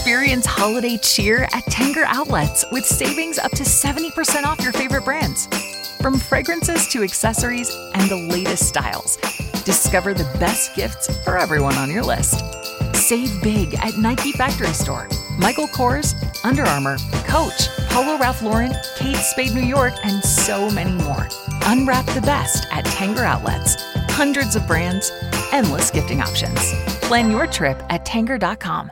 Experience holiday cheer at Tanger Outlets with savings up to 70% off your favorite brands. From fragrances to accessories and the latest styles, discover the best gifts for everyone on your list. Save big at Nike Factory Store, Michael Kors, Under Armour, Coach, Polo Ralph Lauren, Kate Spade New York, and so many more. Unwrap the best at Tanger Outlets. Hundreds of brands, endless gifting options. Plan your trip at Tanger.com.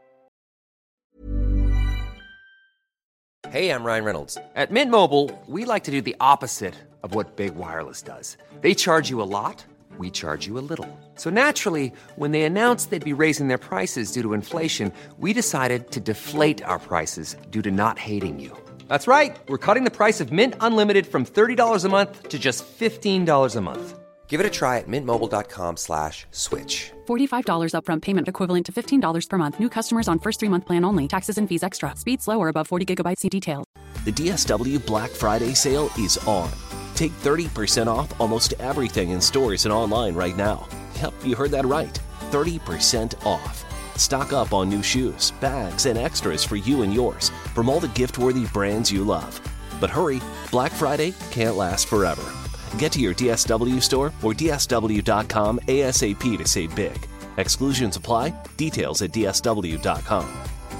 Hey, I'm Ryan Reynolds. At Mint Mobile, we like to do the opposite of what Big Wireless does. They charge you a lot, we charge you a little. So naturally, when they announced they'd be raising their prices due to inflation, we decided to deflate our prices due to not hating you. That's right. We're cutting the price of Mint Unlimited from $30 a month to just $15 a month. Give it a try at mintmobile.com/switch. $45 upfront payment equivalent to $15 per month. New customers on first 3-month plan only. Taxes and fees extra. Speed slower above 40 gigabytes. See details. The DSW Black Friday sale is on. Take 30% off almost everything in stores and online right now. Yep, you heard that right. 30% off. Stock up on new shoes, bags, and extras for you and yours from all the gift-worthy brands you love. But hurry, Black Friday can't last forever. Get to your DSW store or DSW.com ASAP to save big. Exclusions apply. Details at DSW.com.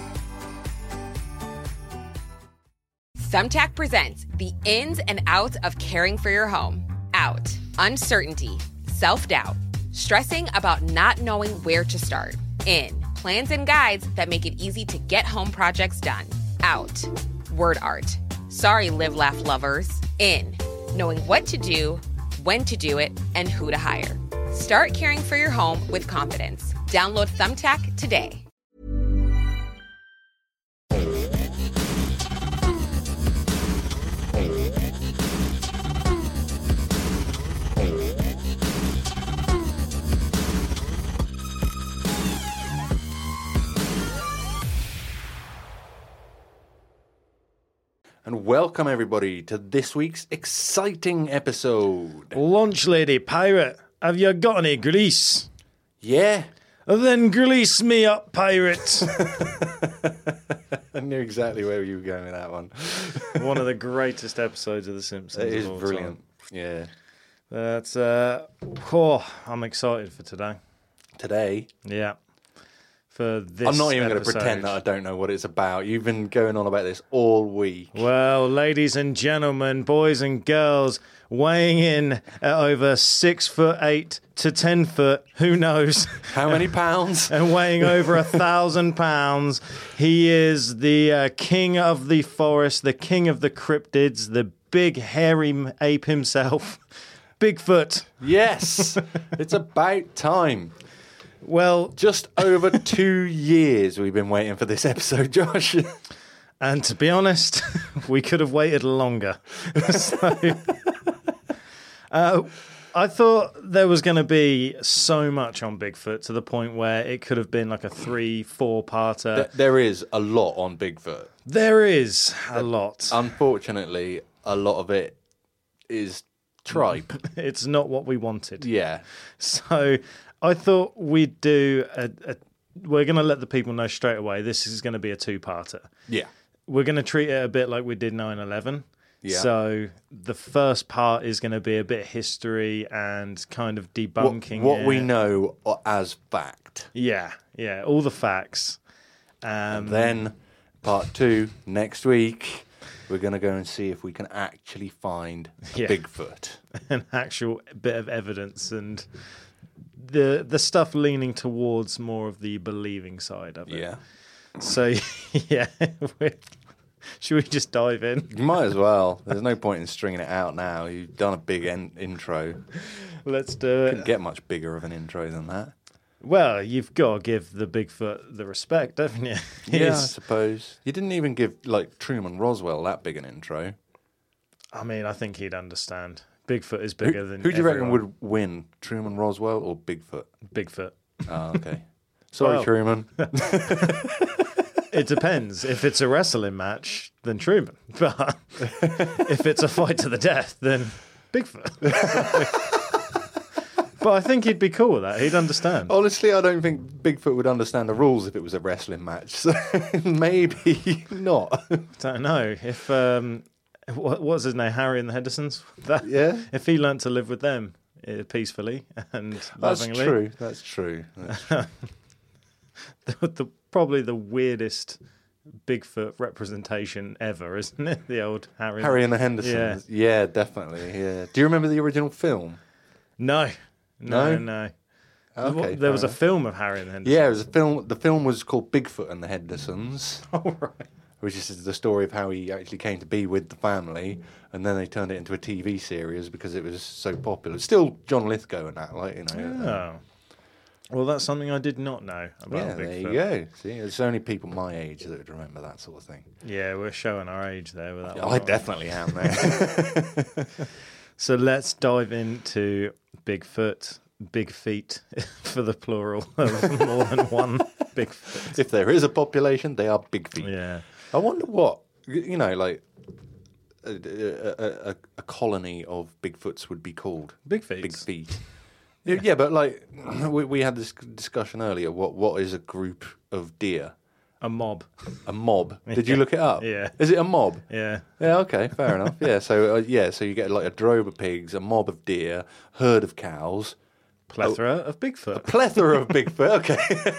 Thumbtack presents the ins and outs of caring for your home. Out. Uncertainty. Self-doubt. Stressing about not knowing where to start. In. Plans and guides that make it easy to get home projects done. Out. Word art. Sorry, live, laugh lovers. In. Knowing what to do, when to do it, and who to hire. Start caring for your home with confidence. Download Thumbtack today. And welcome everybody to this week's exciting episode. Lunch lady pirate, have you got any grease? Yeah. Then grease me up, pirate. I knew exactly where you were going with that one. One of the greatest episodes of The Simpsons. It is of all brilliant. Time. Yeah. That's I'm excited for today. Today? Yeah. For this I'm not even going to episode. pretend that I don't know what it's about. You've been going on about this all week. Well, ladies and gentlemen, boys and girls, weighing in at over 6'8" to 10 foot, who knows? How many pounds? And weighing over 1,000 pounds, he is the king of the forest, the king of the cryptids, the big hairy ape himself, Bigfoot. Yes, it's about time. Well, just over 2 years we've been waiting for this episode, Josh. And to be honest, we could have waited longer. So, I thought there was going to be so much on Bigfoot to the point where it could have been like a 3-4-parter. There is a lot on Bigfoot. There is a lot. Unfortunately, a lot of it is tripe. It's not what we wanted. Yeah. So I thought we'd do we're going to let the people know straight away this is going to be a 2-parter. Yeah. We're going to treat it a bit like we did 9/11. Yeah. So the first part is going to be a bit of history and kind of debunking what we know as fact. Yeah, all the facts. And then part 2 next week. We're going to go and see if we can actually find Bigfoot. An actual bit of evidence and the stuff leaning towards more of the believing side of it. Yeah. So, yeah. Should we just dive in? You might as well. There's no point in stringing it out now. You've done a big intro. Let's do it. Couldn't get much bigger of an intro than that. Well, you've got to give the Bigfoot the respect, haven't you? Yeah, I suppose. You didn't even give, Truman Roswell that big an intro. I mean, I think he'd understand. Bigfoot is bigger than Who do you reckon everyone. would win, Truman Roswell or Bigfoot? Bigfoot. Oh, okay. Sorry, Truman. It depends. If it's a wrestling match, then Truman. But if it's a fight to the death, then Bigfoot. But I think he'd be cool with that. He'd understand. Honestly, I don't think Bigfoot would understand the rules if it was a wrestling match. So maybe not. Don't know if what's his name, Harry and the Hendersons. Yeah. If he learnt to live with them peacefully and lovingly. That's true. Probably the weirdest Bigfoot representation ever, isn't it? The old Harry and the Hendersons. Yeah, definitely. Yeah. Do you remember the original film? No. Okay, There was a film of Harry and the Hendersons. Yeah, it was a film. The film was called Bigfoot and the Hendersons. Oh, right. Which is the story of how he actually came to be with the family, and then they turned it into a TV series because it was so popular. It's still John Lithgow and that, Oh. Well, that's something I did not know about Bigfoot. There you go. See, it's only people my age that would remember that sort of thing. Yeah, we're showing our age there with that one. I definitely am there. So let's dive into Bigfoot, big feet for the plural of more than one Bigfoot. If there is a population, they are big feet. Yeah. I wonder what, like a colony of Bigfoots would be called. Big feet. Big feet. Yeah, but like we had this discussion earlier. What is a group of deer? A mob. A mob. Did you look it up? Yeah. Is it a mob? Yeah. Yeah. Okay. Fair enough. Yeah. So so you get like a drove of pigs, a mob of deer, herd of cows, Plethora of Bigfoot. a plethora of Bigfoot. Okay.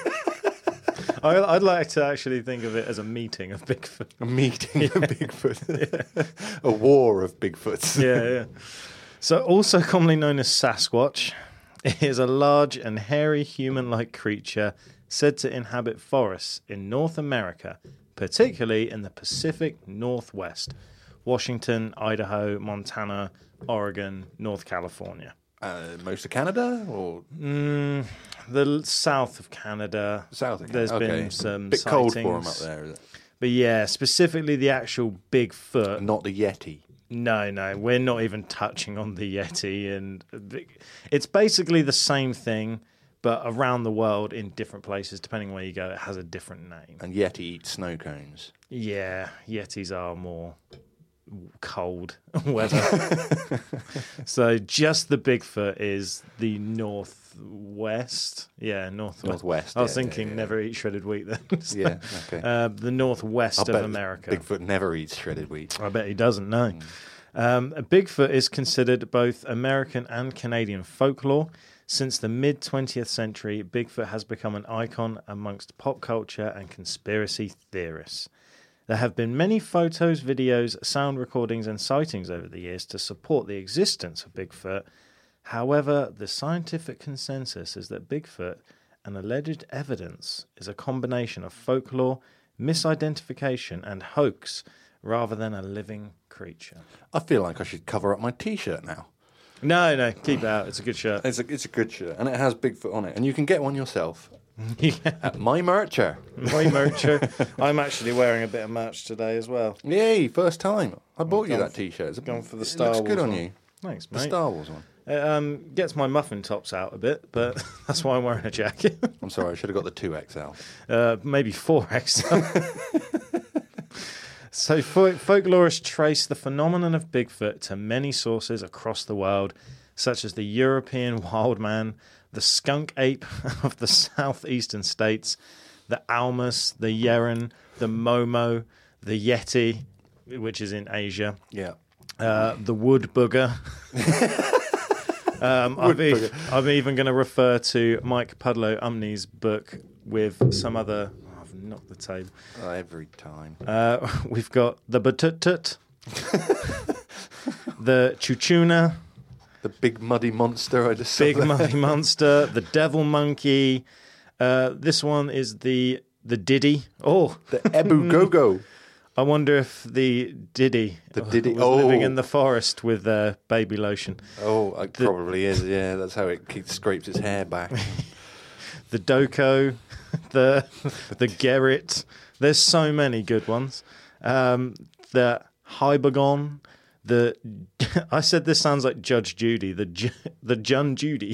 I'd like to actually think of it as a meeting of Bigfoot. A meeting of Bigfoot. A war of Bigfoots. Yeah. So also commonly known as Sasquatch, it is a large and hairy human-like creature said to inhabit forests in North America, particularly in the Pacific Northwest, Washington, Idaho, Montana, Oregon, North California. Most of Canada, or The south of Canada. south of Canada? There's Okay. been some bit sightings. cold for them up there, is it? But yeah, specifically the actual Bigfoot. Not the Yeti. No, we're not even touching on the Yeti, and it's basically the same thing, but around the world in different places, depending where you go, it has a different name. And Yeti eats snow cones. Yeah, Yetis are more cold weather. So just the Bigfoot is the northwest. Yeah, northwest. I was thinking never eat shredded wheat then. Yeah, okay. The northwest of America. Bigfoot never eats shredded wheat. I bet he doesn't know. Bigfoot is considered both American and Canadian folklore. Since the mid-20th century, Bigfoot has become an icon amongst pop culture and conspiracy theorists. There have been many photos, videos, sound recordings, and sightings over the years to support the existence of Bigfoot. However, the scientific consensus is that Bigfoot and alleged evidence is a combination of folklore, misidentification, and hoax rather than a living creature. I feel like I should cover up my T-shirt now. No, keep it out. It's a good shirt. It's a good shirt, and it has Bigfoot on it, and you can get one yourself Yeah. at My Mercher. My mercher. I'm actually wearing a bit of merch today as well. Yay, first time. I bought you that T-shirt. It's Gone for the it Star looks Wars good on one. you. Thanks, The mate. Star Wars one. It gets my muffin tops out a bit, but that's why I'm wearing a jacket. I'm sorry, I should have got the 2XL. Maybe 4X. So folklorists trace the phenomenon of Bigfoot to many sources across the world, such as the European wild man, the skunk ape of the southeastern states, the Almas, the Yeren, the Momo, the Yeti, which is in Asia, Yeah. the wood booger. I'm even going to refer to Mike Pudlow Umney's book with some other... Oh, I've knocked the table. Every time. We've got the Batutut, the Chuchuna, The big muddy monster I just saw Big there. Muddy Monster, the Devil Monkey. This one is the Diddy. Oh, The Ebu Gogo. I wonder if the Diddy, Diddy- was oh. living in the forest with baby lotion. Oh, it probably is. Yeah, that's how it scrapes its hair back. The Doko, the Gerrit. There's so many good ones. The Hybergon. I said this sounds like Judge Judy. The Jun Judy.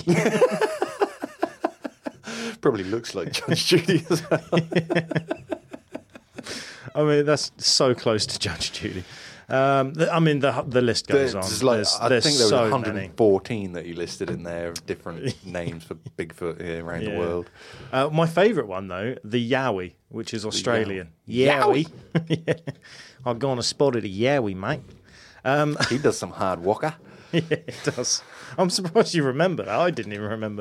Probably looks like Judge Judy as well. I mean, that's so close to Judge Judy. The list goes on. I think there was so 114 that you listed in there of different names for Bigfoot around the world. My favourite one, though, the Yowie, which is Australian. Yowie? Yeah. I've gone and spotted a Yowie, mate. He does some hard walker. Yeah, it does. I'm surprised you remember that. I didn't even remember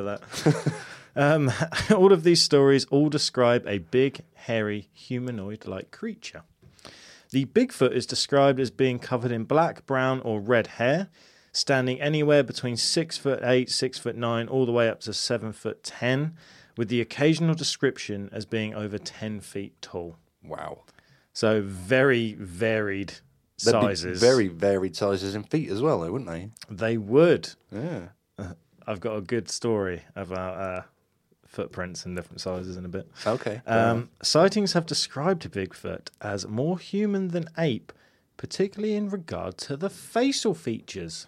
that. All of these stories all describe a big, hairy, humanoid-like creature. The Bigfoot is described as being covered in black, brown, or red hair, standing anywhere between 6'8", 6'9", all the way up to 7'10", with the occasional description as being over 10 feet tall. Wow. So very varied sizes. Very varied sizes in feet as well, though, wouldn't they? They would. Yeah. I've got a good story about footprints in different sizes in a bit. Okay. Sightings have described Bigfoot as more human than ape, particularly in regard to the facial features.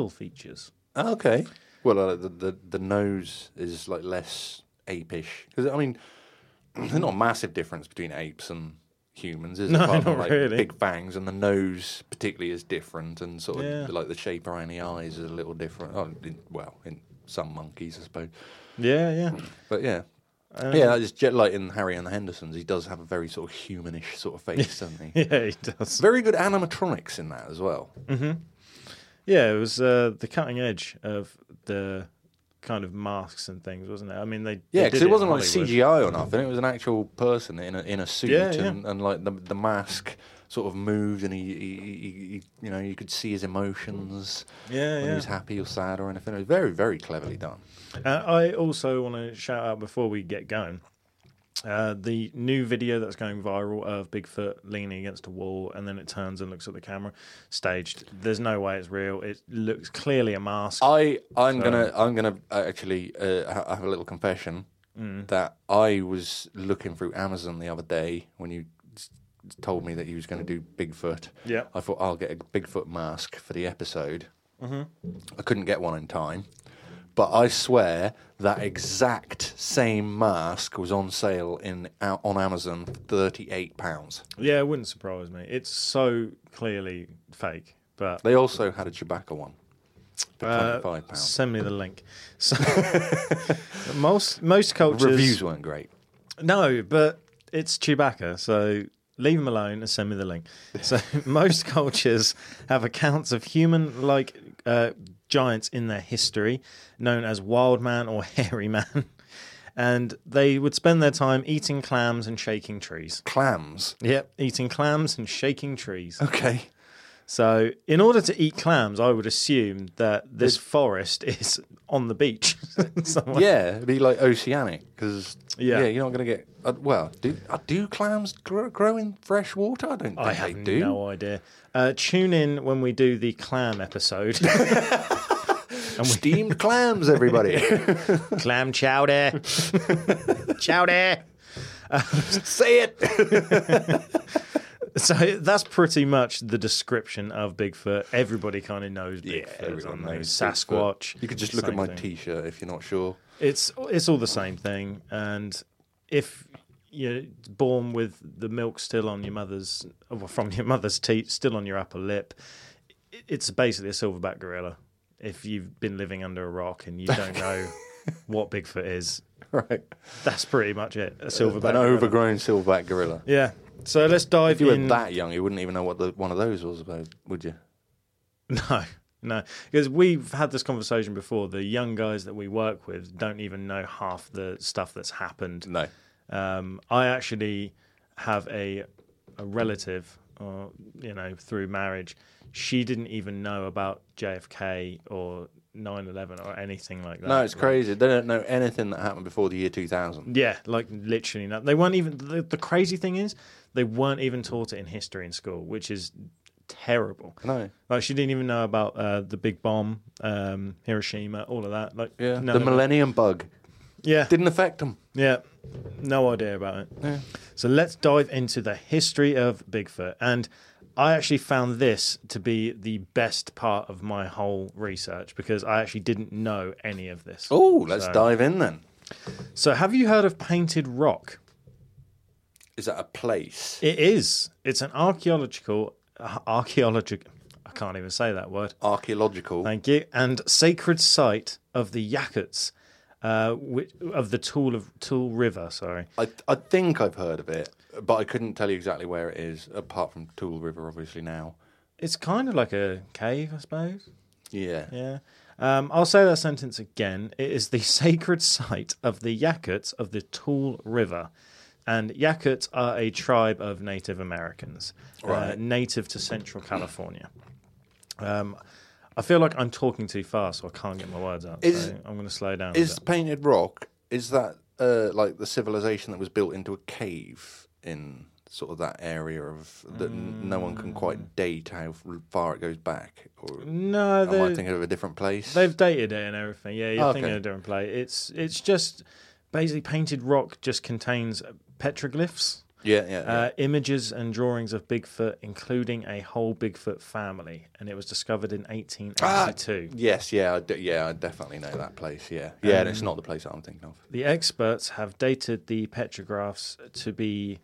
Okay. Well, the nose is like less apish because I mean, there's not a massive difference between apes and humans, is it? No, Apart from, not like, really. big fangs, and the nose particularly is different, and sort of like the shape around the eyes is a little different. In some monkeys, I suppose. Yeah. But yeah. Just like in Harry and the Hendersons, he does have a very sort of humanish sort of face, doesn't he? Yeah, he does. Very good animatronics in that as well. Mm-hmm. Yeah, it was the cutting edge of the kind of masks and things, wasn't it? I mean, because it wasn't like CGI or nothing. It was an actual person in a suit, and like the mask sort of moved, and he you could see his emotions. When he was happy or sad or anything. It was very, very cleverly done. I also want to shout out before we get going. The new video that's going viral of Bigfoot leaning against a wall, and then it turns and looks at the camera, staged. There's no way it's real. It looks clearly a mask. I'm gonna actually have a little confession that I was looking through Amazon the other day when you told me that you was going to do Bigfoot. Yeah, I thought I'll get a Bigfoot mask for the episode. Mm-hmm. I couldn't get one in time. But I swear that exact same mask was on sale on Amazon for £38. Yeah, it wouldn't surprise me. It's so clearly fake. But they also had a Chewbacca one for £25. Send me the link. So, most cultures... The reviews weren't great. No, but it's Chewbacca, so leave him alone and send me the link. So most cultures have accounts of human-like... giants in their history, known as wild man or hairy man, and they would spend their time eating clams and shaking trees. Clams? Yep, eating clams and shaking trees. Okay. So, in order to eat clams, I would assume that this forest is on the beach. Yeah, it'd be like oceanic, because you're not going to get... do clams grow in fresh water? I don't think they do. I have no idea. Tune in when we do the clam episode. Steamed clams, everybody. Clam chowder. Chowder. Say it. So that's pretty much the description of Bigfoot. Everybody kind of knows Bigfoot. Yeah, everyone knows Sasquatch. You could just look at my T-shirt if you're not sure. It's all the same thing. And if you're born with the milk still on your mother's, from your mother's teeth, still on your upper lip, it's basically a silverback gorilla. If you've been living under a rock and you don't know what Bigfoot is, right? That's pretty much it. A silverback, an overgrown silverback gorilla. Yeah. So let's dive in. If you were that young, you wouldn't even know what one of those was about, would you? No, because we've had this conversation before. The young guys that we work with don't even know half the stuff that's happened. No. I actually have a relative, through marriage. She didn't even know about JFK or 9/11 or anything like that. No, it's crazy. They don't know anything that happened before the year 2000. Yeah, like literally not. They weren't even. The crazy thing is, they weren't even taught it in history in school, which is terrible. No, like she didn't even know about the big bomb, Hiroshima, all of that. Like the Millennium Bug. Yeah, didn't affect them. Yeah, no idea about it. Yeah. So let's dive into the history of Bigfoot. And I actually found this to be the best part of my whole research because I actually didn't know any of this. Oh, let's dive in then. So have you heard of Painted Rock? Is that a place? It is. It's an archaeological archaeological. I can't even say that word. Archaeological. Thank you. And sacred site of the Yakuts, of the Tool River. Sorry. I think I've heard of it, but I couldn't tell you exactly where it is, apart from Tool River, obviously, now. It's kind of like a cave, I suppose. Yeah. Yeah. I'll say that sentence again. It is the sacred site of the Yakuts of the Tool River. And Yakuts are a tribe of Native Americans, native to Central California. I feel like I'm talking too fast, so I can't get my words out. So I'm going to slow down. Is Painted Rock, is that like the civilization that was built into a cave in sort of that area of that no one can quite date how far it goes back? Or no, am I thinking of a different place? They've dated it and everything. Yeah, you're thinking of a different place. It's just basically Painted Rock just contains petroglyphs. Yeah. Images and drawings of Bigfoot, including a whole Bigfoot family, and it was discovered in 1882. Yes, I definitely know that place. Yeah, and it's not the place that I'm thinking of. The experts have dated the petroglyphs to be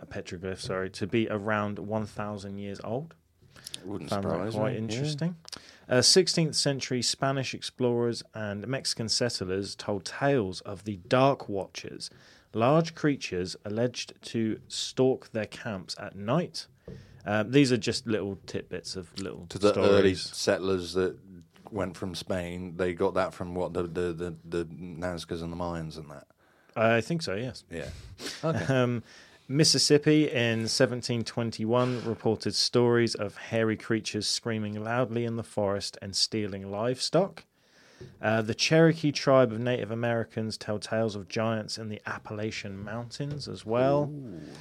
around 1,000 years old. Wouldn't Found surprise that quite me. interesting. 16th century Spanish explorers and Mexican settlers told tales of the Dark Watchers, large creatures alleged to stalk their camps at night. These are just little tidbits of little To the stories. early settlers that went from Spain, they got that from what the Nazcas and the Mayans and that. I think so, yes. Yeah. Okay. Mississippi in 1721 reported stories of hairy creatures screaming loudly in the forest and stealing livestock. The Cherokee tribe of Native Americans tell tales of giants in the Appalachian Mountains as well.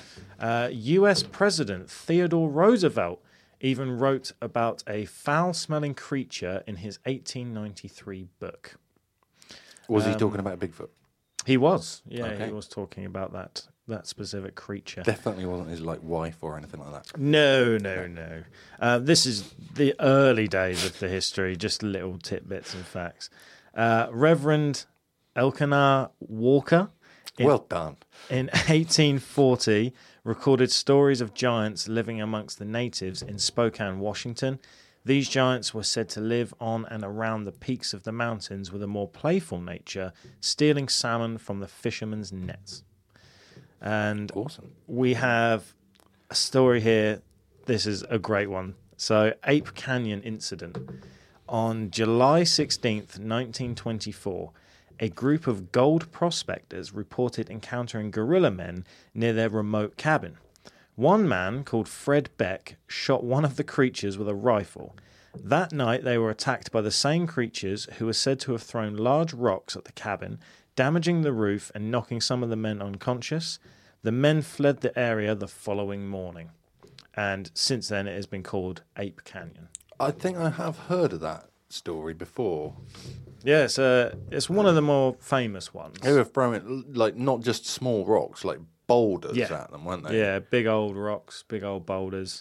U.S. President Theodore Roosevelt even wrote about a foul-smelling creature in his 1893 book. Was he talking about Bigfoot? He was. Yeah, Okay. he was talking about that specific creature. Definitely wasn't his wife or anything like that. No. This is the early days of the history, just little tidbits and facts. Reverend Elkanah Walker, Well done. in 1840, recorded stories of giants living amongst the natives in Spokane, Washington. These giants were said to live on and around the peaks of the mountains with a more playful nature, stealing salmon from the fishermen's nets. And Awesome. we have a story here. This is a great one. So, Ape Canyon incident. On July 16th, 1924, a group of gold prospectors reported encountering gorilla men near their remote cabin. One man, called Fred Beck, shot one of the creatures with a rifle. That night, they were attacked by the same creatures who were said to have thrown large rocks at the cabin, damaging the roof and knocking some of the men unconscious. The men fled the area the following morning. And since then, it has been called Ape Canyon. I think I have heard of that story before. Yeah, it's one of the more famous ones. They were throwing not just small rocks, like boulders at them, weren't they? Yeah, big old rocks, big old boulders,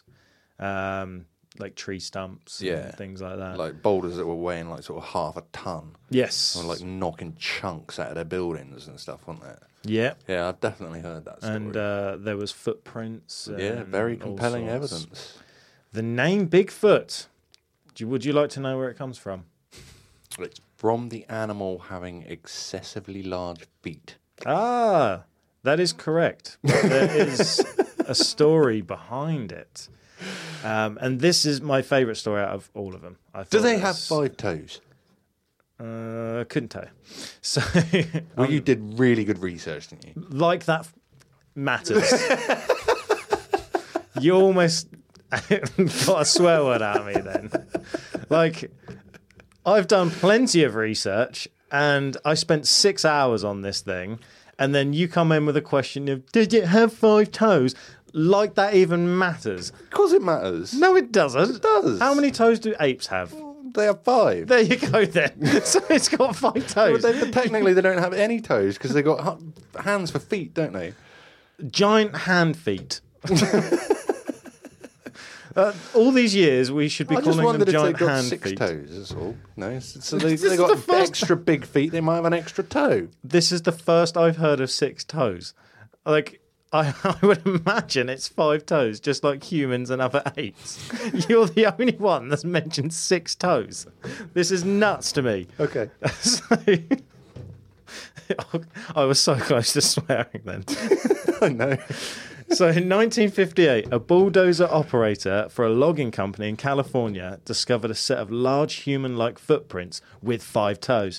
like tree stumps, and things like that. Like boulders that were weighing sort of half a ton. Yes. Or knocking chunks out of their buildings and stuff, weren't they? Yeah. Yeah, I've definitely heard that story. And there was footprints. Very all compelling sorts. evidence. The name Bigfoot. Would you like to know where it comes from? It's from the animal having excessively large feet. Ah, that is correct. There is a story behind it. And this is my favourite story out of all of them. Do they have 5 toes? Couldn't tell you. So, Well, you did really good research, didn't you? like that matters. You almost got a swear word out of me then. I've done plenty of research and I spent 6 hours on this thing, and then you come in with a question of, did it have 5 toes? Like that even matters. Of course it matters. No, it doesn't. It does. How many toes do apes have? They have 5. There you go then. So it's got 5 toes. But technically they don't have any toes because they've got hands for feet, don't they? Giant hand feet. All these years, we should be I just calling wondered them if giant they've got hand 6 feet. toes, that's all. No, so This they've is got the first- extra big feet, they might have an extra toe. This is the first I've heard of 6 toes. I would imagine it's 5 toes, just like humans and other apes. You're the only one that's mentioned 6 toes. This is nuts to me. Okay. So, I was so close to swearing then. I know. So in 1958, a bulldozer operator for a logging company in California discovered a set of large human-like footprints with 5 toes.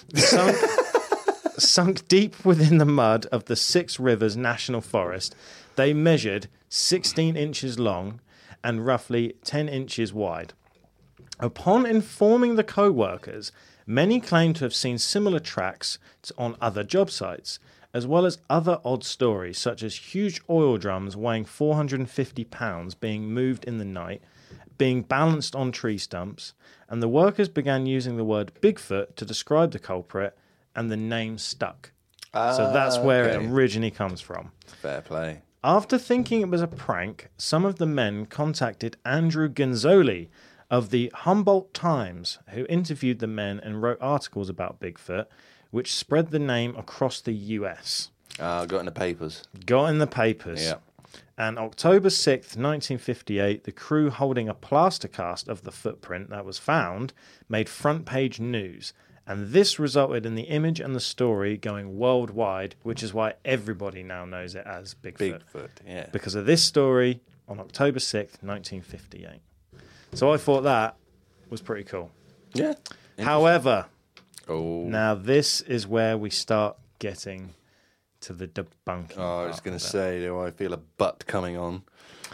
Sunk deep within the mud of the Six Rivers National Forest, they measured 16 inches long and roughly 10 inches wide. Upon informing the co-workers, many claimed to have seen similar tracks on other job sites, as well as other odd stories, such as huge oil drums weighing 450 pounds being moved in the night, being balanced on tree stumps, and the workers began using the word Bigfoot to describe the culprit, and the name stuck. So that's where it originally comes from. Fair play. After thinking it was a prank, some of the men contacted Andrew Gonzoli of the Humboldt Times, who interviewed the men and wrote articles about Bigfoot, which spread the name across the US. Got in the papers. Yeah. And October 6th, 1958, the crew holding a plaster cast of the footprint that was found made front page news. And this resulted in the image and the story going worldwide, which is why everybody now knows it as Bigfoot. Yeah. Because of this story on October 6th, 1958. So I thought that was pretty cool. Yeah. However, now this is where we start getting to the debunking. I was going to say, do I feel a butt coming on?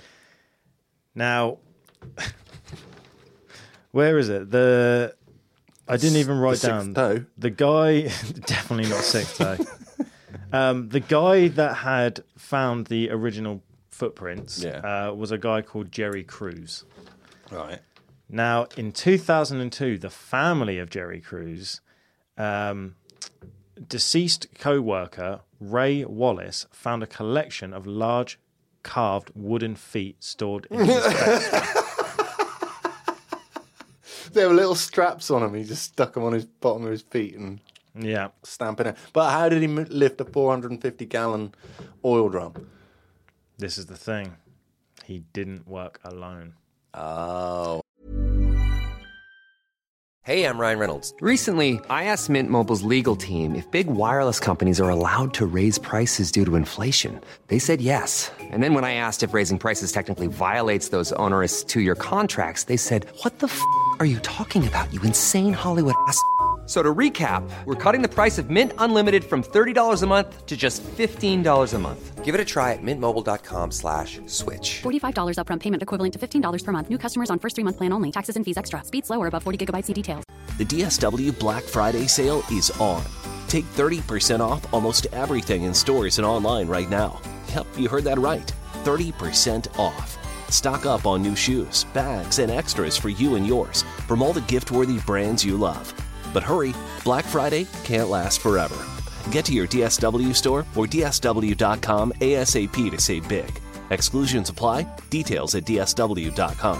Now, where is it? I didn't even write down. Toe. The guy, definitely not sixth toe. The guy that had found the original footprints was a guy called Jerry Cruz. Right. Now, in 2002, the family of Jerry Cruz, deceased co-worker Ray Wallace found a collection of large carved wooden feet stored in his basement. There were little straps on him. He just stuck them on his bottom of his feet and stamping it. But how did he lift a 450-gallon oil drum? This is the thing. He didn't work alone. Oh. Hey, I'm Ryan Reynolds. Recently, I asked Mint Mobile's legal team if big wireless companies are allowed to raise prices due to inflation. They said yes. And then when I asked if raising prices technically violates those onerous 2-year contracts, they said, "What the f*** are you talking about, you insane Hollywood ass?" So to recap, we're cutting the price of Mint Unlimited from $30 a month to just $15 a month. Give it a try at mintmobile.com/switch. $45 upfront payment equivalent to $15 per month. New customers on first 3-month plan only. Taxes and fees extra. Speed slower above 40 gigabytes. See details. The DSW Black Friday sale is on. Take 30% off almost everything in stores and online right now. Yep, you heard that right. 30% off. Stock up on new shoes, bags, and extras for you and yours from all the gift-worthy brands you love. But hurry, Black Friday can't last forever. Get to your DSW store or DSW.com ASAP to save big. Exclusions apply. Details at DSW.com.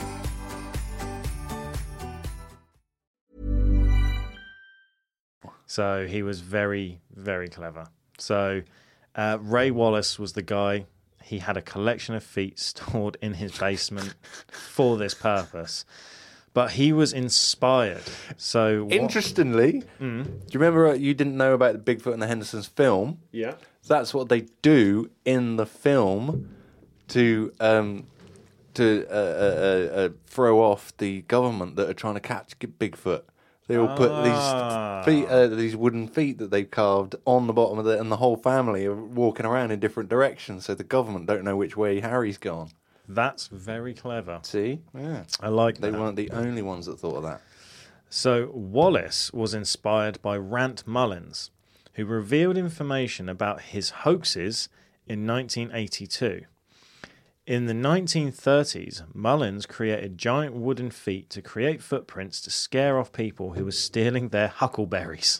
So he was very, very clever. So Ray Wallace was the guy. He had a collection of feet stored in his basement for this purpose. But he was inspired. So interestingly, do you remember you didn't know about the Bigfoot and the Hendersons film? Yeah. That's what they do in the film to throw off the government that are trying to catch Bigfoot. They all put these feet, these wooden feet that they've carved on the bottom of it, and the whole family are walking around in different directions, so the government don't know which way Harry's gone. That's very clever. See? Yeah. I like They that. weren't the only ones that thought of that. So Wallace was inspired by Rant Mullins, who revealed information about his hoaxes in 1982. In the 1930s, Mullins created giant wooden feet to create footprints to scare off people who were stealing their huckleberries.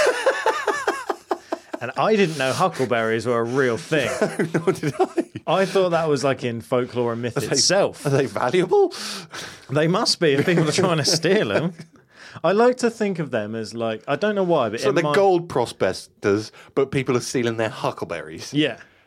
And I didn't know huckleberries were a real thing. Nor did I. I thought that was like in folklore and myth itself. Are they valuable? They must be if people are trying to steal them. I like to think of them as like, I don't know why, but So they're gold prospectors, but people are stealing their huckleberries. Yeah.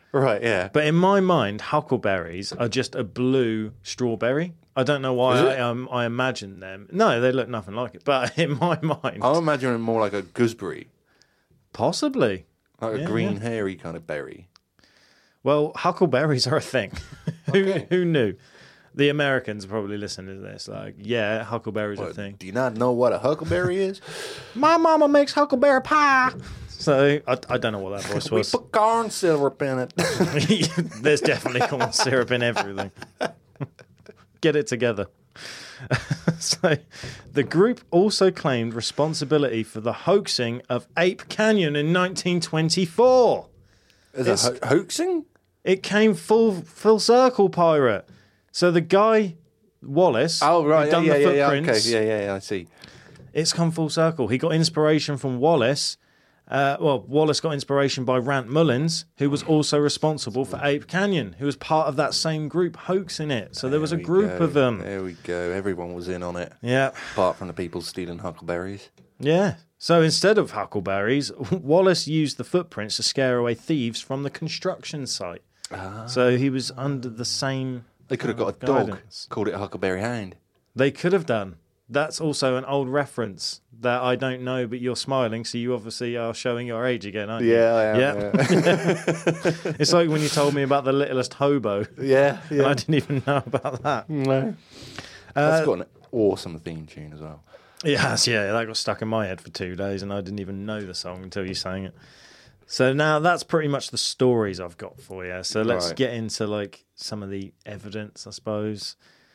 Right, yeah. But in my mind, huckleberries are just a blue strawberry. I don't know why I imagine them. No, they look nothing like it. But in my mind... I'm imagining more like a gooseberry. Possibly. Like a green, hairy kind of berry. Well, huckleberries are a thing. Who knew? The Americans probably listen to this. Like, yeah, huckleberries are a thing. Do you not know what a huckleberry is? My mama makes huckleberry pie. So, I don't know what that voice was. We put corn syrup in it. There's definitely corn syrup in everything. Get it together. So, the group also claimed responsibility for the hoaxing of Ape Canyon in 1924. Is it hoaxing? It came full circle, Pirate. So the guy, Wallace, who done the footprints, okay. Yeah, I see. It's come full circle. He got inspiration from Wallace. Wallace got inspiration by Rant Mullins, who was also responsible for Ape Canyon, who was part of that same group hoaxing it. So there was a group of them. There we go. Everyone was in on it. Yeah. Apart from the people stealing huckleberries. Yeah. So instead of huckleberries, Wallace used the footprints to scare away thieves from the construction site. So he was under the same... They could have got a dog, called it Huckleberry Hound. They could have done. That's also an old reference that I don't know, but you're smiling, so you obviously are showing your age again, aren't you? Yeah, I am. Yeah. It's like when you told me about the littlest hobo. Yeah. And I didn't even know about that. No. That's got an awesome theme tune as well. It has, yeah. That got stuck in my head for 2 days, and I didn't even know the song until you sang it. So now that's pretty much the stories I've got for you. So let's get into like some of the evidence, I suppose.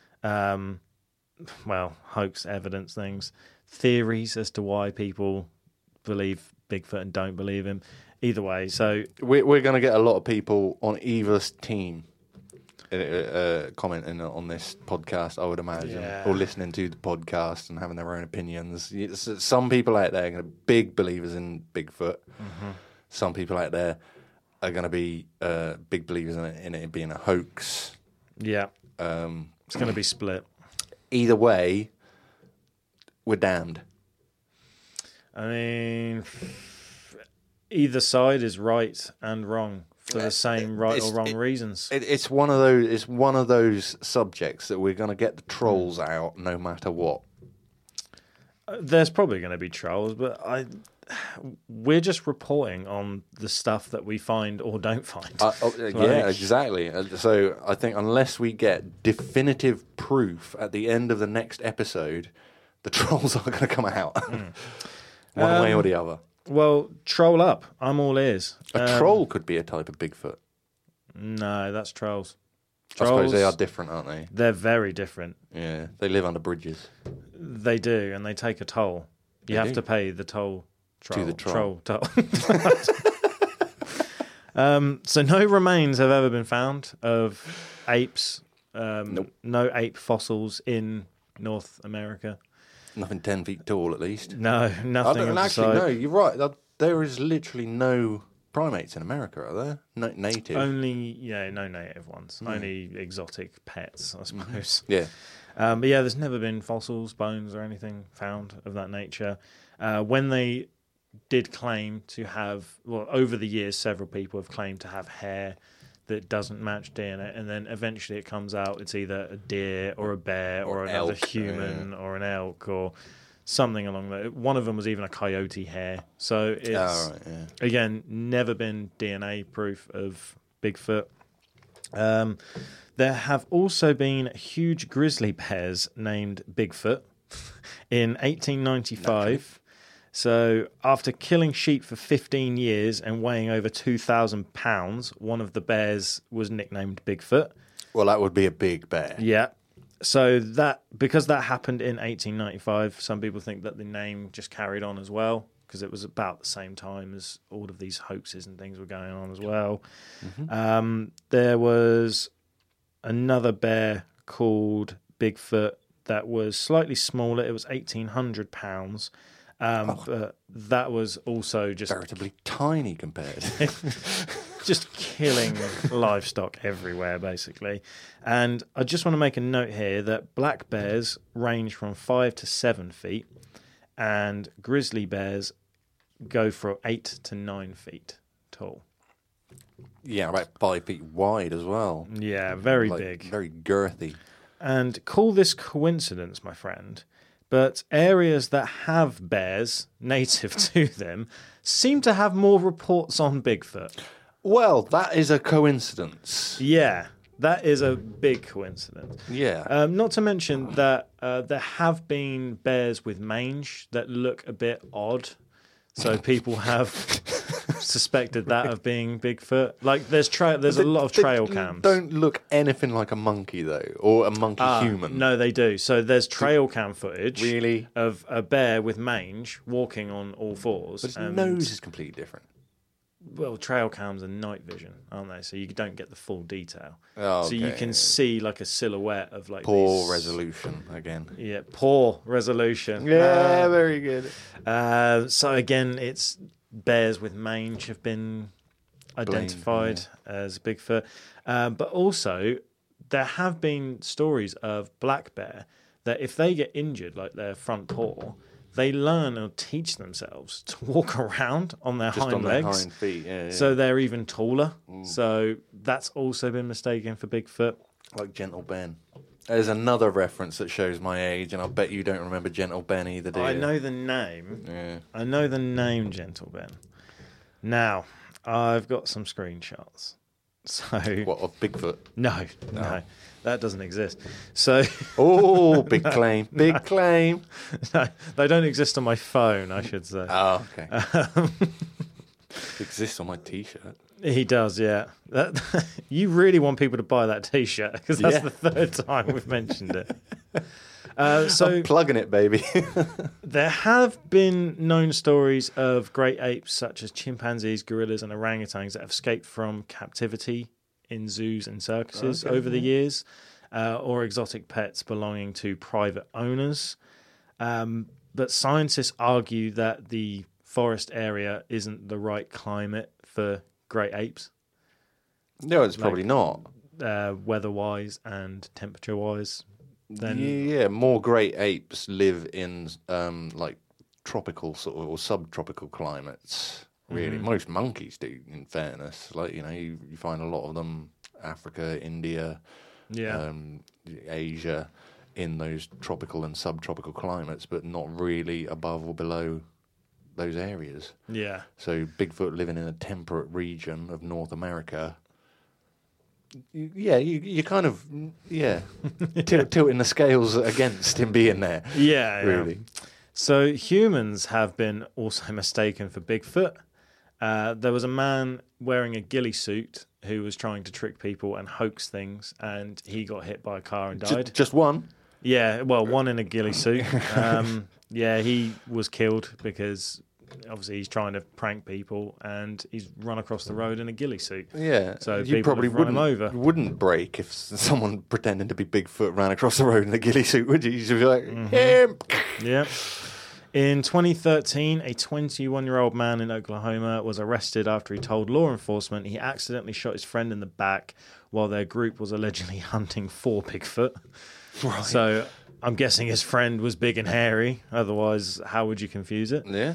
Hoax evidence things, theories as to why people believe Bigfoot and don't believe him. Either way, so we're going to get a lot of people on either's team commenting on this podcast, I would imagine, or listening to the podcast and having their own opinions. Some people out there are going to be big believers in Bigfoot. Mm-hmm. Some people out there are going to be big believers in it being a hoax. Yeah. It's going to be split. Either way, we're damned. I mean, either side is right and wrong for the same right or wrong reasons. It's one of those. It's one of those subjects that we're going to get the trolls out no matter what. There's probably going to be trolls, but we're just reporting on the stuff that we find or don't find. Yeah, exactly. So I think unless we get definitive proof at the end of the next episode, the trolls are going to come out one way or the other. Well, troll up. I'm all ears. A troll could be a type of Bigfoot. No, that's trolls. I suppose they are different, aren't they? They're very different. Yeah, they live under bridges. They do, and they take a toll. You have to pay the toll. Troll toll. So no remains have ever been found of apes. Nope. No ape fossils in North America. Nothing 10 feet tall, at least. No, nothing. No, you're right. There is literally no primates in America, are there? No native. No native ones. Only exotic pets, I suppose. Yeah. But yeah, there's never been fossils, bones, or anything found of that nature. When they did claim to have, over the years, several people have claimed to have hair that doesn't match DNA, and then eventually it comes out it's either a deer or a bear or another human or an elk or something along that. One of them was even a coyote hair. So it's, again, never been DNA proof of Bigfoot. There have also been huge grizzly bears named Bigfoot in 1895. Naturally. So after killing sheep for 15 years and weighing over 2,000 pounds, one of the bears was nicknamed Bigfoot. Well, that would be a big bear. Yeah. So because that happened in 1895, some people think that the name just carried on as well, because it was about the same time as all of these hoaxes and things were going on as well. Mm-hmm. There was another bear called Bigfoot that was slightly smaller. It was 1,800 pounds. But that was also just veritably tiny compared. Just killing livestock everywhere, basically. And I just want to make a note here that black bears range from 5 to 7 feet, and grizzly bears go for 8 to 9 feet tall. Yeah, about 5 feet wide as well. Yeah, very big. Very girthy. And call this coincidence, my friend, but areas that have bears native to them seem to have more reports on Bigfoot. Well, that is a coincidence. Yeah, that is a big coincidence. Yeah. Not to mention that there have been bears with mange that look a bit odd. So people have suspected that of being Bigfoot. Like there's a lot of trail cams. Don't look anything like a monkey though, or a monkey human. No, they do. So there's trail cam footage Really? of a bear with mange walking on all fours. But its nose is completely different. Well, trail cams are night vision, aren't they? So you don't get the full detail. Oh, So you okay. can see like a silhouette of like Poor these... resolution again. Yeah, poor resolution. Yeah, very good. So again, it's bears with mange have been identified as Bigfoot, but also there have been stories of black bear that if they get injured, like their front paw, they learn or teach themselves to walk around on their Just hind on legs. their hind feet, yeah. So they're even taller. So that's also been mistaken for Bigfoot. Like Gentle Ben. There's another reference that shows my age, and I bet you don't remember Gentle Ben either, do you? I know the name. Yeah. I know the name Gentle Ben. Now, I've got some screenshots. So What, of Bigfoot? No, that doesn't exist. So Oh, big claim. Big claim. no, they don't exist on my phone, I should say. Oh, okay. Exists on my T-shirt. He does, yeah. You really want people to buy that T-shirt because that's Yeah. the third time we've mentioned it. So I'm plugging it, baby. there have been known stories of great apes such as chimpanzees, gorillas, and orangutans that have escaped from captivity in zoos and circuses over the years, or exotic pets belonging to private owners. But scientists argue that the forest area isn't the right climate for great apes, No, it's probably not. weather-wise and temperature-wise. Then Yeah, more great apes live in like tropical sort of or subtropical climates. Really, most monkeys do. In fairness, like you find a lot of them Africa, India, Asia, in those tropical and subtropical climates, but not really above or below those areas. Yeah. So Bigfoot living in a temperate region of North America. You kind of tilting the scales against him being there. Yeah, really. So humans have been also mistaken for Bigfoot. There was a man wearing a ghillie suit who was trying to trick people and hoax things, and he got hit by a car and died. Just one? Yeah, well, one in a ghillie suit. Yeah, he was killed because obviously he's trying to prank people and he's run across the road in a ghillie suit. Yeah, so you people probably have run him over. wouldn't break if someone pretending to be Bigfoot ran across the road in a ghillie suit, would you? You'd be like, him. Yeah. In 2013, a 21-year-old man in Oklahoma was arrested after he told law enforcement he accidentally shot his friend in the back while their group was allegedly hunting for Bigfoot. Right. So I'm guessing his friend was big and hairy. Otherwise, how would you confuse it? Yeah.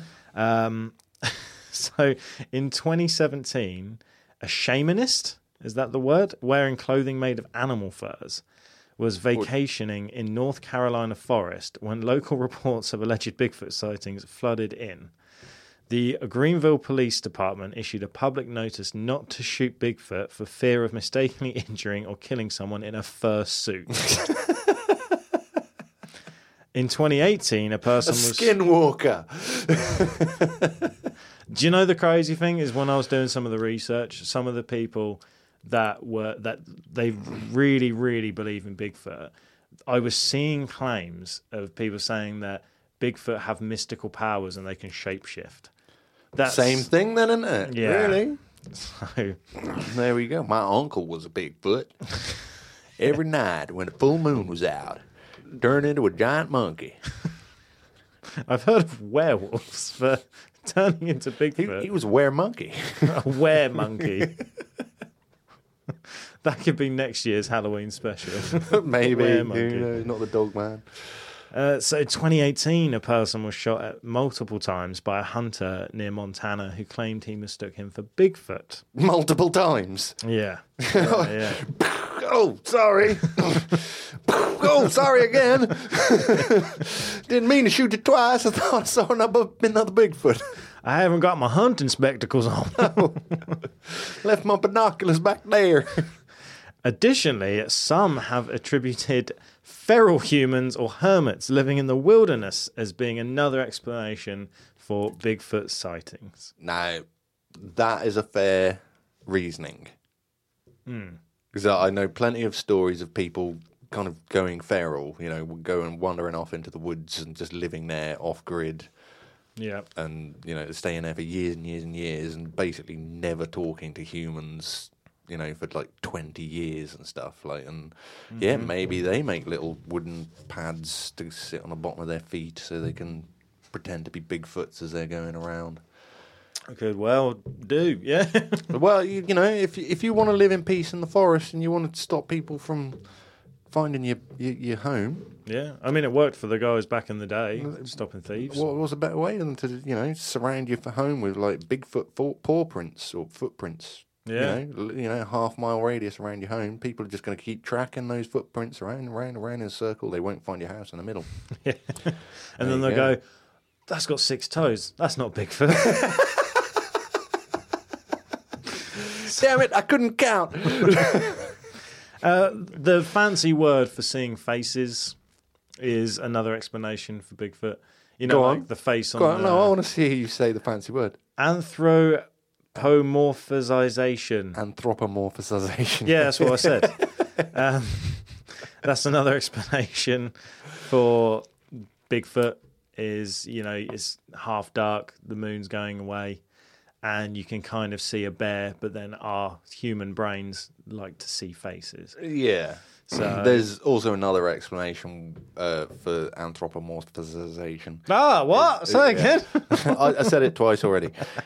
So in 2017, a shamanist, is that the word? Wearing clothing made of animal furs, was vacationing in North Carolina forest when local reports of alleged Bigfoot sightings flooded in. The Greenville Police Department issued a public notice not to shoot Bigfoot for fear of mistakenly injuring or killing someone in a fur suit. In 2018, a person was... Skinwalker. Do you know the crazy thing is when I was doing some of the research, some of the people that they really, really believe in Bigfoot, I was seeing claims of people saying that Bigfoot have mystical powers and they can shapeshift. That's Same thing then, isn't it? Yeah. Really? So, there we go. My uncle was a Bigfoot. Every night when the full moon was out, turned into a giant monkey. I've heard of werewolves, but turning into Bigfoot. He was a were-monkey. A were-monkey. That could be next year's Halloween special. Maybe. Were-monkey. Who knows? Not the dog man. So 2018, a person was shot at multiple times by a hunter near Montana who claimed he mistook him for Bigfoot. Multiple times? Yeah. Yeah. Oh, sorry. Oh, sorry again. Didn't mean to shoot it twice. I thought I saw another Bigfoot. I haven't got my hunting spectacles on. Left my binoculars back there. Additionally, some have attributed feral humans or hermits living in the wilderness as being another explanation for Bigfoot sightings. Now, that is a fair reasoning. Because I know plenty of stories of people kind of going feral, going wandering off into the woods and just living there off-grid. Yeah. And, staying there for years and years and years and basically never talking to humans, for like 20 years and stuff. Yeah, maybe they make little wooden pads to sit on the bottom of their feet so they can pretend to be Bigfoots as they're going around. I could well do, yeah. Well, if you want to live in peace in the forest and you want to stop people from finding your home. Yeah, I mean, it worked for the guys back in the day, stopping thieves. What was a better way than to, surround your home with like Bigfoot paw prints or footprints? Yeah. Half-mile radius around your home. People are just going to keep tracking those footprints around in a circle. They won't find your house in the middle. Yeah. And then they'll go, that's got 6 toes. That's not Bigfoot. Damn it, I couldn't count. The fancy word for seeing faces is another explanation for Bigfoot. The face on No, I want to see you say the fancy word. Anthropomorphization. Anthropomorphization. Yeah, that's what I said. That's another explanation for Bigfoot is, it's half dark, the moon's going away, and you can kind of see a bear, but then our human brains like to see faces. Yeah. So there's also another explanation for anthropomorphization. Ah, what? Say again. I said it twice already.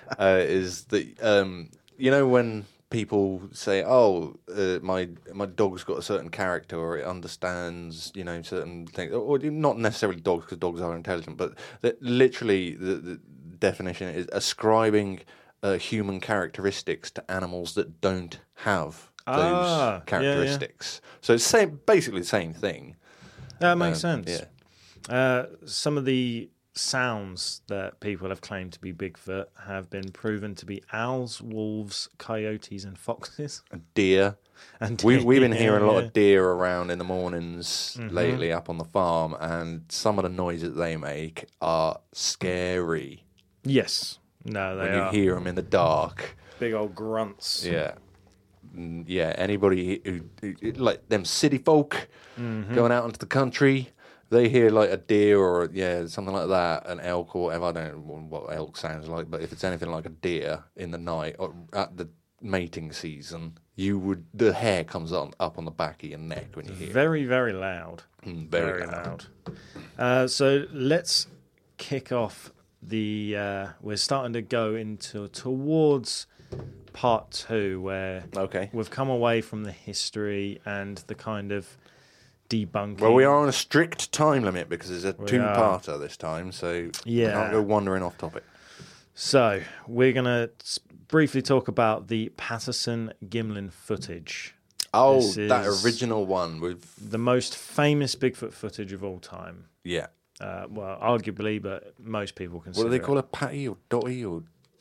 Is that when people say, "Oh, my dog's got a certain character, or it understands, certain things," or not necessarily dogs, because dogs are intelligent, but that literally the definition is ascribing human characteristics to animals that don't have those characteristics. Yeah. So it's basically the same thing. That makes sense. Yeah. Some of the sounds that people have claimed to be Bigfoot have been proven to be owls, wolves, coyotes, and foxes. Deer. And we've been hearing a lot of deer around in the mornings lately up on the farm, and some of the noises they make are scary. Yes. No, they are. When you hear them in the dark. Big old grunts. Yeah. Yeah, anybody who like them city folk going out into the country, they hear like a deer or something like that, an elk or whatever. I don't know what elk sounds like, but if it's anything like a deer in the night or at the mating season, the hair comes up on the back of your neck when you hear very, it. Very loud. Very loud. So let's kick off we're starting to go towards part 2, where we've come away from the history and the kind of debunking. Well, we are on a strict time limit because it's a 2-parter this time, so we can't go wandering off topic. So we're going to briefly talk about the Patterson-Gimlin footage. Oh, that original one with the most famous Bigfoot footage of all time. Yeah. Well, arguably, but most people consider. What do they call it? Patty or Dotty or?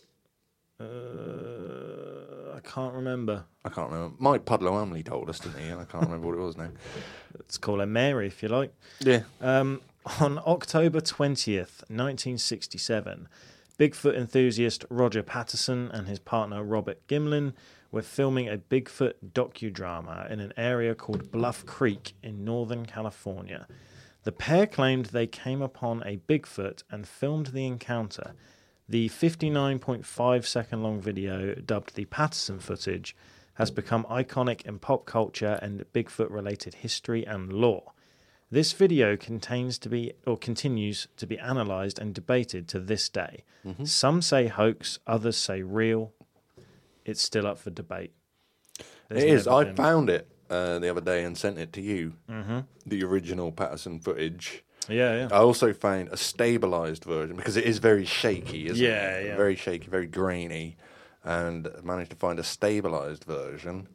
I can't remember. Mike Pudlow-Hamley told us, didn't he? And I can't remember what it was now. Let's call her Mary, if you like. Yeah. On October 20th, 1967, Bigfoot enthusiast Roger Patterson and his partner Robert Gimlin were filming a Bigfoot docudrama in an area called Bluff Creek in Northern California. The pair claimed they came upon a Bigfoot and filmed the encounter. The 59.5-second long video, dubbed the Patterson footage, has become iconic in pop culture and Bigfoot-related history and lore. This video continues to be analysed and debated to this day. Mm-hmm. Some say hoax, others say real. It's still up for debate. It is. I found it the other day and sent it to you. Mm-hmm. The original Patterson footage. Yeah. I also found a stabilized version because it is very shaky, isn't it? Yeah. Very shaky, very grainy, and managed to find a stabilized version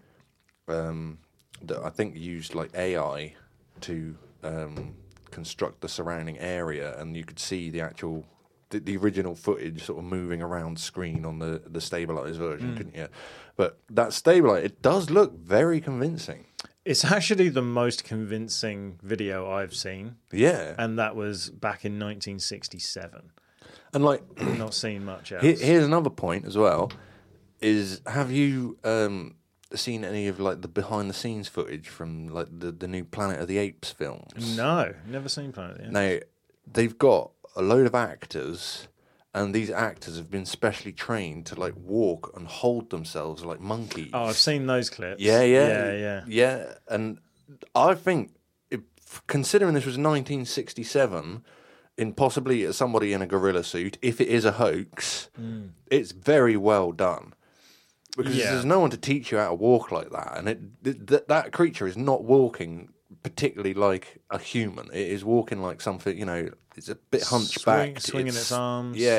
that I think used like AI to construct the surrounding area, and you could see the actual. The original footage sort of moving around screen on the stabilized version, couldn't you? But that stabilized, it does look very convincing. It's actually the most convincing video I've seen. Yeah. And that was back in 1967. And like, I've not seen much else. Here's another point as well, is have you seen any of like the behind the scenes footage from like the new Planet of the Apes films? No, never seen Planet of the Apes. Now, they've got a load of actors, and these actors have been specially trained to like walk and hold themselves like monkeys. Oh, I've seen those clips. Yeah. And I think, considering this was 1967, in possibly somebody in a gorilla suit, if it is a hoax, it's very well done. Because there's no one to teach you how to walk like that, and that creature is not walking particularly like a human. It is walking like something, it's a bit hunchbacked, swinging its arms. Yeah.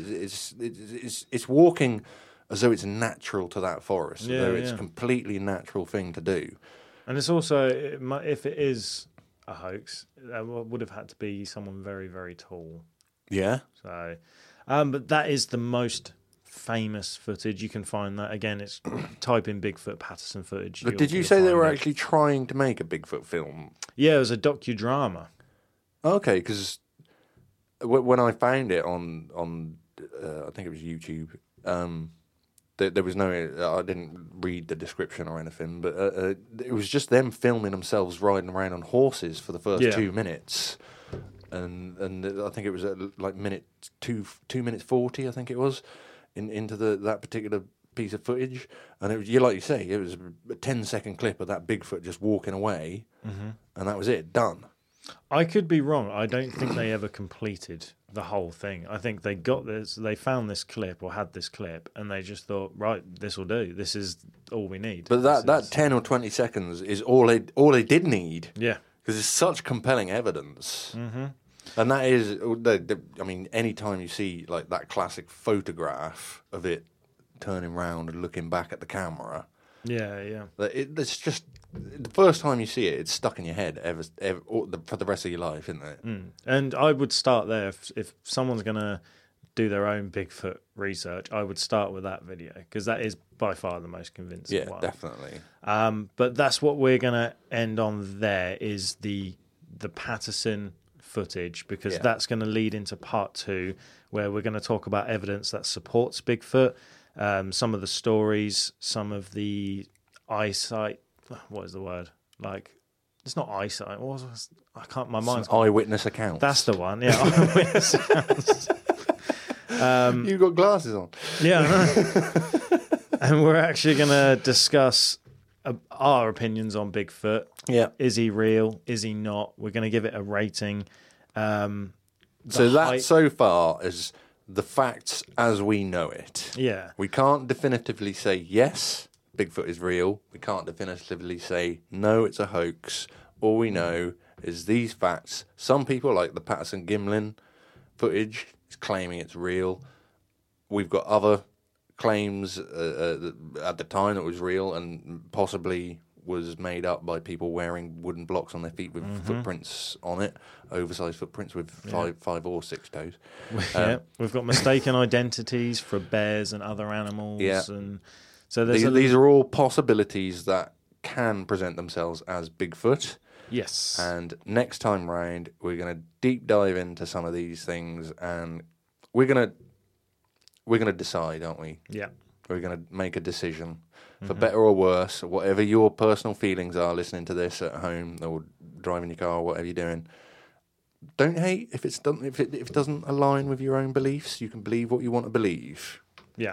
It's walking as though it's natural to that forest, as though it's a completely natural thing to do. And it's also, if it is a hoax, it would have had to be someone very, very tall. Yeah. So, but that is the most famous footage. You can find that again. It's type in Bigfoot Patterson footage. But did you say they were actually trying to make a Bigfoot film? Yeah, it was a docudrama. Okay, because when I found it on I think it was YouTube, there was no. I didn't read the description or anything, but it was just them filming themselves riding around on horses for the first 2 minutes. And I think it was at like minute 2 minutes 40. I think it was into that particular piece of footage, and it was like you say, it was a 10-second clip of that Bigfoot just walking away, and that was it, done. I could be wrong. I don't think they ever completed the whole thing. I think they got this. They found this clip or had this clip, and they just thought, right, this will do. This is all we need. But that 10 or 20 seconds is all they did need. Yeah, because it's such compelling evidence. And that is, I mean, any time you see like that classic photograph of it turning round and looking back at the camera, it's just the first time you see it, it's stuck in your head for the rest of your life, isn't it? And I would start there. If someone's going to do their own Bigfoot research, I would start with that video because that is by far the most convincing one. Yeah, definitely. But that's what we're going to end on. There is the Patterson footage, because that's going to lead into part 2, where we're going to talk about evidence that supports Bigfoot, some of the stories, some of the eyesight. What is the word? Like, it's not eyesight. What was I can't. My mind's eyewitness accounts. That's the one. Yeah, eyewitness accounts. You've got glasses on. Yeah, I know. And we're actually going to discuss our opinions on Bigfoot. Yeah. Is he real? Is he not? We're going to give it a rating. So that so far is the facts as we know it. Yeah. We can't definitively say yes, Bigfoot is real. We can't definitively say no, it's a hoax. All we know is these facts. Some people, like the Patterson Gimlin footage, is claiming it's real. We've got other claims at the time that was real and possibly was made up by people wearing wooden blocks on their feet with footprints on it, oversized footprints with five or six toes. We've got mistaken identities for bears and other animals. Yeah. And so these are all possibilities that can present themselves as Bigfoot. Yes. And next time round, we're going to deep dive into some of these things, and we're going to decide, aren't we? Yeah. We're going to make a decision, for better or worse, whatever your personal feelings are listening to this at home or driving your car or whatever you're doing. Don't hate if if it doesn't align with your own beliefs. You can believe what you want to believe. Yeah.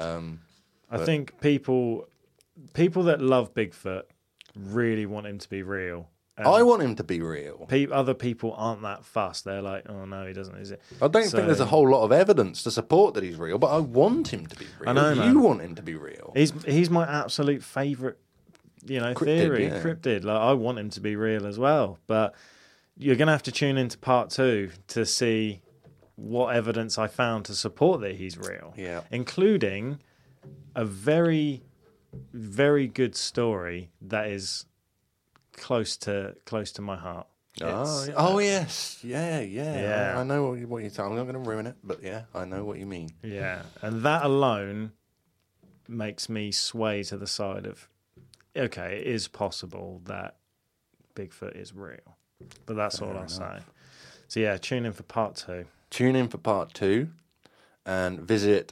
I think people that love Bigfoot really want him to be real. I want him to be real. Other people aren't that fussed. They're like, oh no, he doesn't, is it? I don't think there's a whole lot of evidence to support that he's real, but I want him to be real. I know, man. You want him to be real. He's my absolute favourite, Cryptid, theory. yeah. Cryptid. Like, I want him to be real as well. But, you're going to have to tune into part 2 to see what evidence I found to support that he's real. Yeah. Including a very, very good story that is close to my heart. Oh yes, yeah. I know what you're talking. I'm not going to ruin it, but yeah, I know what you mean. Yeah, and that alone makes me sway to the side of, okay, it is possible that Bigfoot is real, but that's all I'll say. So yeah, tune in for part 2. Tune in for part 2, and visit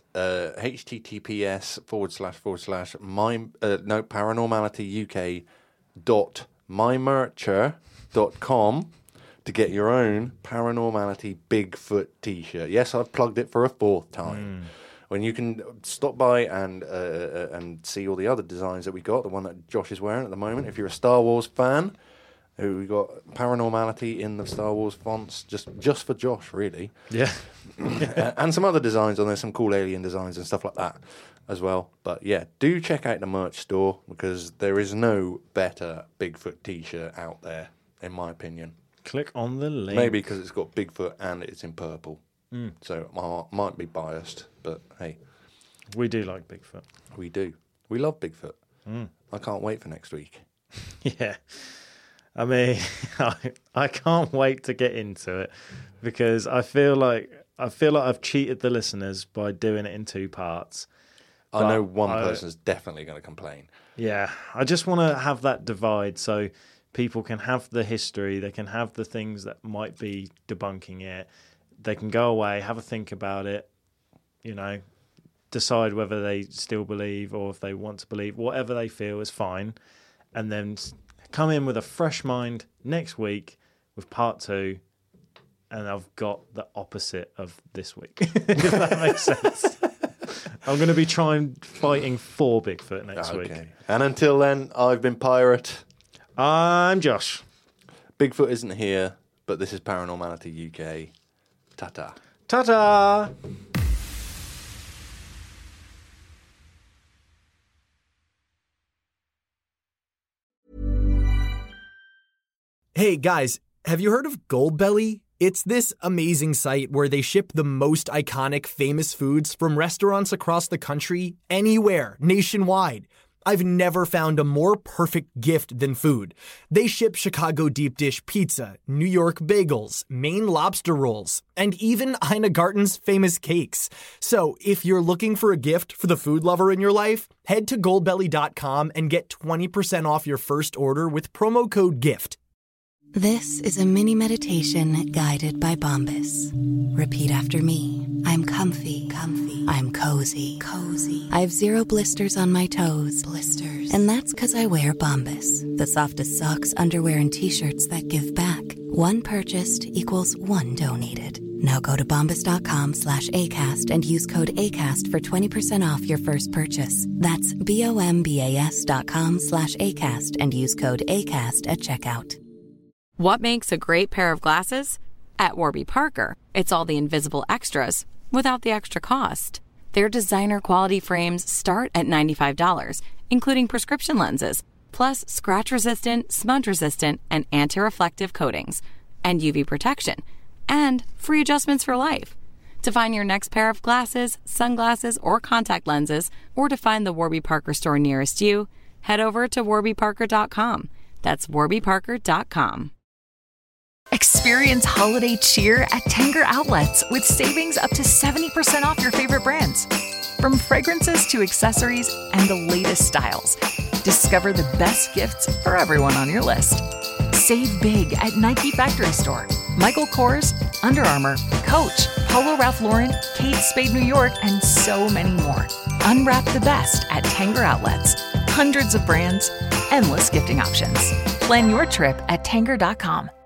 https://paranormalityuk.mymercher.com to get your own Paranormality Bigfoot t-shirt. Yes, I've plugged it for a 4th time. When you can stop by and see all the other designs that we got, the one that Josh is wearing at the moment. If you're a Star Wars fan, we got Paranormality in the Star Wars fonts, just for Josh, really. Yeah. And some other designs on there, some cool alien designs and stuff like that as well. But yeah, do check out the merch store, because there is no better Bigfoot t-shirt out there, in my opinion. Click on the link. Maybe because it's got Bigfoot and it's in purple. So I might be biased, but hey. We do like Bigfoot. We do. We love Bigfoot. I can't wait for next week. Yeah. I mean, I can't wait to get into it, because I feel like I've cheated the listeners by doing it in 2 parts. I know one person's definitely going to complain. Yeah, I just want to have that divide so people can have the history, they can have the things that might be debunking it, they can go away, have a think about it, decide whether they still believe or if they want to believe. Whatever they feel is fine, and then come in with a fresh mind next week with part 2, and I've got the opposite of this week, if that makes sense. I'm going to be fighting for Bigfoot next week. And until then, I've been Pirate. I'm Josh. Bigfoot isn't here, but this is Paranormality UK. Ta-ta. Ta-ta! Hey guys, have you heard of Goldbelly? It's this amazing site where they ship the most iconic famous foods from restaurants across the country, anywhere, nationwide. I've never found a more perfect gift than food. They ship Chicago deep dish pizza, New York bagels, Maine lobster rolls, and even Ina Garten's famous cakes. So if you're looking for a gift for the food lover in your life, head to goldbelly.com and get 20% off your first order with promo code GIFT. This is a mini meditation guided by Bombas. Repeat after me. I'm comfy. I'm cozy. I have 0 blisters on my toes. And that's because I wear Bombas, the softest socks, underwear, and T-shirts that give back. 1 purchased equals 1 donated. Now go to bombas.com/ACAST and use code ACAST for 20% off your first purchase. That's BOMBAS.com/ACAST and use code ACAST at checkout. What makes a great pair of glasses? At Warby Parker, it's all the invisible extras without the extra cost. Their designer quality frames start at $95, including prescription lenses, plus scratch-resistant, smudge-resistant, and anti-reflective coatings, and UV protection, and free adjustments for life. To find your next pair of glasses, sunglasses, or contact lenses, or to find the Warby Parker store nearest you, head over to warbyparker.com. That's warbyparker.com. Experience holiday cheer at Tanger Outlets with savings up to 70% off your favorite brands. From fragrances to accessories and the latest styles, discover the best gifts for everyone on your list. Save big at Nike Factory Store, Michael Kors, Under Armour, Coach, Polo Ralph Lauren, Kate Spade New York, and so many more. Unwrap the best at Tanger Outlets. Hundreds of brands, endless gifting options. Plan your trip at Tanger.com.